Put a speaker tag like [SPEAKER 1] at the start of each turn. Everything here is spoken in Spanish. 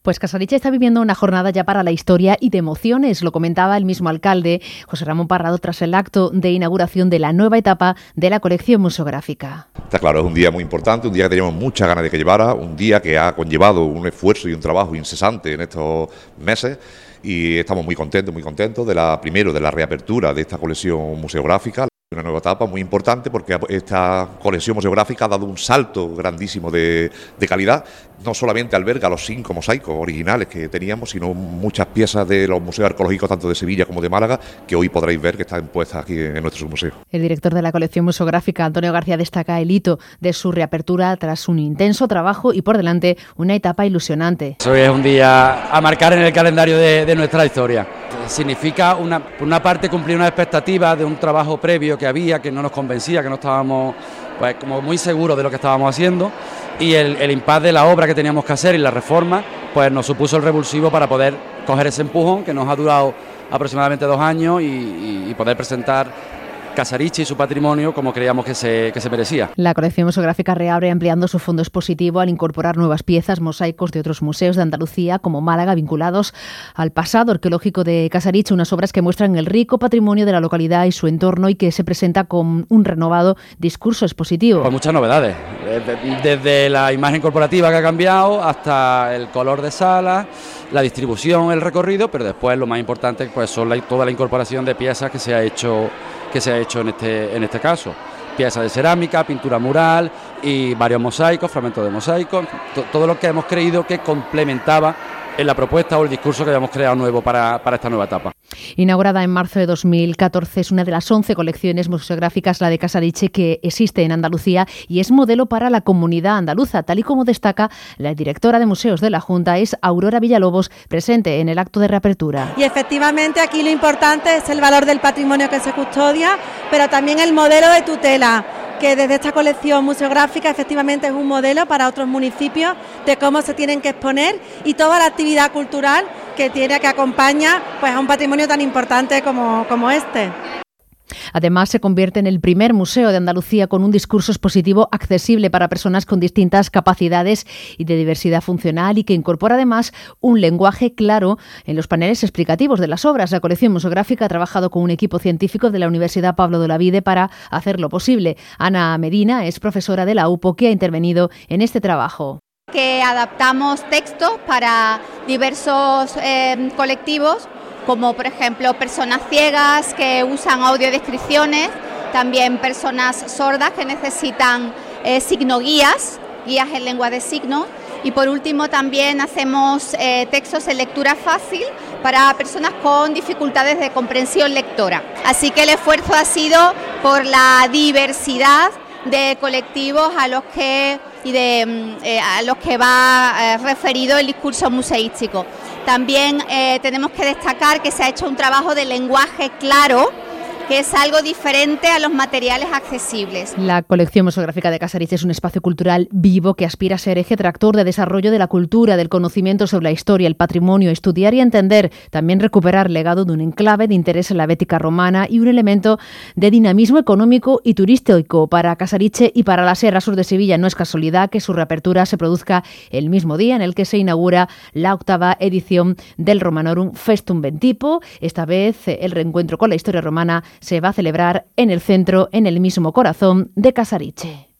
[SPEAKER 1] Pues Casariche está viviendo una jornada ya para la historia y de emociones, lo comentaba el mismo alcalde, José Ramón Parrado, tras el acto de inauguración de la nueva etapa de la colección museográfica.
[SPEAKER 2] Está claro, es un día muy importante, un día que teníamos muchas ganas de que llevara, un día que ha conllevado un esfuerzo y un trabajo incesante en estos meses y estamos muy contentos de la reapertura de esta colección museográfica. Una nueva etapa muy importante porque esta colección museográfica ha dado un salto grandísimo de calidad. No solamente alberga los 5 mosaicos originales que teníamos, sino muchas piezas de los museos arqueológicos tanto de Sevilla como de Málaga, que hoy podréis ver que están puestas aquí en nuestro museo.
[SPEAKER 1] El director de la colección museográfica, Antonio García, destaca el hito de su reapertura tras un intenso trabajo y por delante una etapa ilusionante.
[SPEAKER 3] Hoy es un día a marcar en el calendario de nuestra historia. Significa, por una parte, cumplir una expectativa de un trabajo previo que había, que no nos convencía, que no estábamos pues como muy seguros de lo que estábamos haciendo, y el impasse de la obra que teníamos que hacer y la reforma pues nos supuso el revulsivo para poder coger ese empujón que nos ha durado aproximadamente 2 años y poder presentar Casariche y su patrimonio como creíamos que se merecía.
[SPEAKER 1] La colección museográfica reabre ampliando su fondo expositivo al incorporar nuevas piezas, mosaicos de otros museos de Andalucía como Málaga vinculados al pasado arqueológico de Casariche, unas obras que muestran el rico patrimonio de la localidad y su entorno y que se presenta con un renovado discurso expositivo.
[SPEAKER 3] Pues muchas novedades, desde la imagen corporativa que ha cambiado hasta el color de sala, la distribución, el recorrido, pero después lo más importante pues son toda la incorporación de piezas que se ha hecho en este caso. Piezas de cerámica, pintura mural y varios mosaicos, fragmentos de mosaicos, todo lo que hemos creído que complementaba en la propuesta o el discurso que habíamos creado nuevo para esta nueva etapa.
[SPEAKER 1] Inaugurada en marzo de 2014, es una de las 11 colecciones museográficas, la de Casariche, que existe en Andalucía y es modelo para la comunidad andaluza, tal y como destaca la directora de museos de la Junta, es Aurora Villalobos, presente en el acto de reapertura.
[SPEAKER 4] Y efectivamente aquí lo importante es el valor del patrimonio que se custodia, pero también el modelo de tutela, que desde esta colección museográfica efectivamente es un modelo para otros municipios de cómo se tienen que exponer y toda la actividad cultural que acompaña pues a un patrimonio tan importante como este.
[SPEAKER 1] Además, se convierte en el primer museo de Andalucía con un discurso expositivo accesible para personas con distintas capacidades y de diversidad funcional y que incorpora además un lenguaje claro en los paneles explicativos de las obras. La colección museográfica ha trabajado con un equipo científico de la Universidad Pablo de Olavide para hacerlo posible. Ana Medina es profesora de la UPO que ha intervenido en este trabajo.
[SPEAKER 5] Que adaptamos textos para diversos colectivos, como por ejemplo personas ciegas que usan audiodescripciones, también personas sordas que necesitan signoguías, guías en lengua de signos, y por último también hacemos textos en lectura fácil para personas con dificultades de comprensión lectora. Así que el esfuerzo ha sido por la diversidad de colectivos a los que va referido el discurso museístico. También tenemos que destacar que se ha hecho un trabajo de lenguaje claro, que es algo diferente a los materiales accesibles.
[SPEAKER 1] La colección museográfica de Casariche es un espacio cultural vivo que aspira a ser eje tractor de desarrollo de la cultura, del conocimiento sobre la historia, el patrimonio, estudiar y entender, también recuperar legado de un enclave de interés en la bética romana y un elemento de dinamismo económico y turístico para Casariche y para la Sierra Sur de Sevilla. No es casualidad que su reapertura se produzca el mismo día en el que se inaugura la 8ª edición del Romanorum Festum Ventipo. Esta vez el reencuentro con la historia romana se va a celebrar en el centro, en el mismo corazón de Casariche.